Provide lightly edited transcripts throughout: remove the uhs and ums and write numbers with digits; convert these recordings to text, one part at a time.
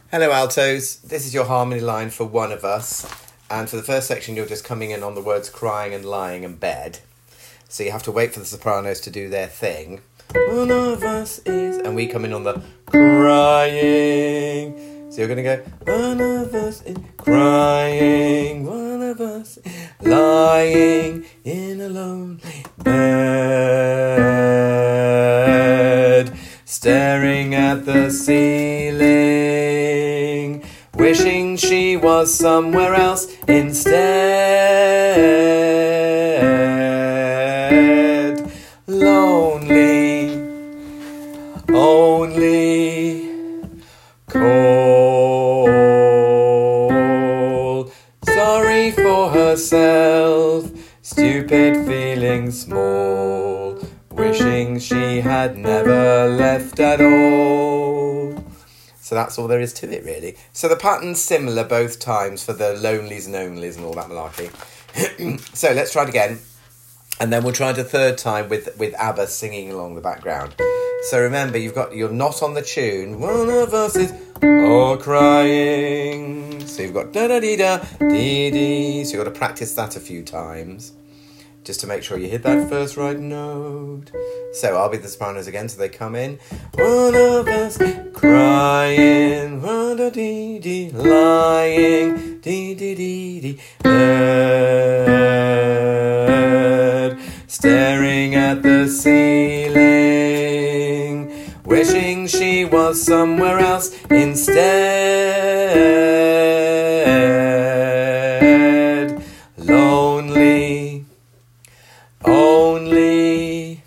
Hello altos, this is your harmony line for One of Us, and for the first section you're just coming in on the words crying and lying and bed, so you have to wait for the sopranos to do their thing. One of us is, and we come in on the crying, so you're going to go, one of us is crying, one of us is lying in a lonely bed, staring at the ceiling, wishing she was somewhere else instead. Lonely, only cold, sorry for herself, stupid, feeling small, wishing she had never left at all. So that's all there is to it, really. So the pattern's similar both times for the lonelies and onlys and all that malarkey. So let's try it again. And then we'll try it a third time with ABBA singing along the background. So remember, you're not on the tune. One of us is all crying. So you've got da-da-dee-da-dee-dee. So you've got to practice that a few times, just to make sure you hit that first right note. So I'll be the sopranos again, so they come in. One of us crying, da-dee-dee, lying, dee-dee-dee-dee, bed, staring at the ceiling, wishing she was somewhere else instead. Lonely, only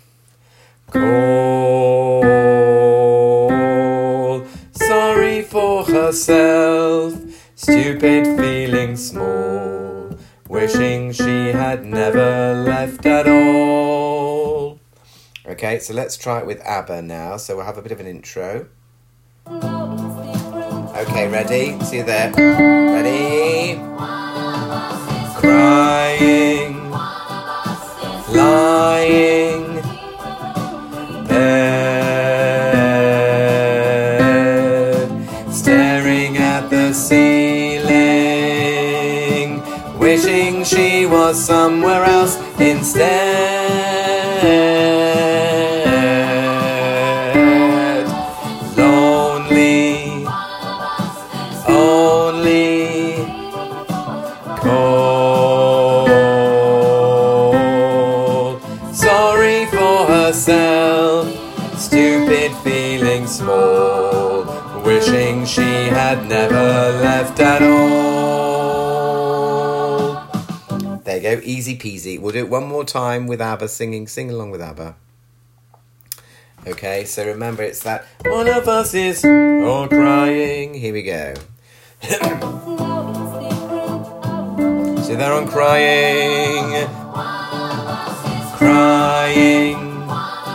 cold, sorry for herself, stupid, feeling small, wishing she had never left at all. Okay, so let's try it with ABBA now. So we'll have a bit of an intro. Okay, ready? See you there. Ready? Crying, lying, bed, staring at the ceiling, wishing she was somewhere else instead. Lonely, only cold, sorry for herself, stupid, feeling small, wishing she had never left at all. There you go, easy peasy. We'll do it one more time with ABBA singing. Sing along with ABBA. Okay, so remember it's that one of us is all crying. Here we go. So they're on crying, crying,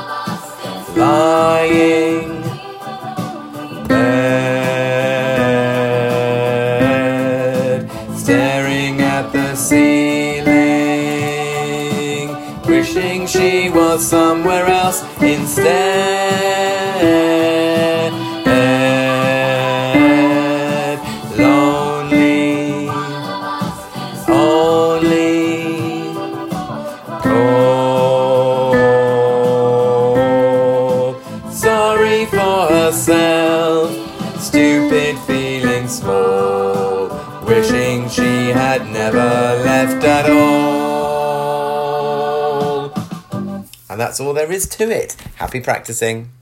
lying, bed, staring at the ceiling, wishing she was somewhere else instead. Lonely, only cold, sorry for herself, stupid, feeling small, wishing she had never left at all. And that's all there is to it. Happy practicing.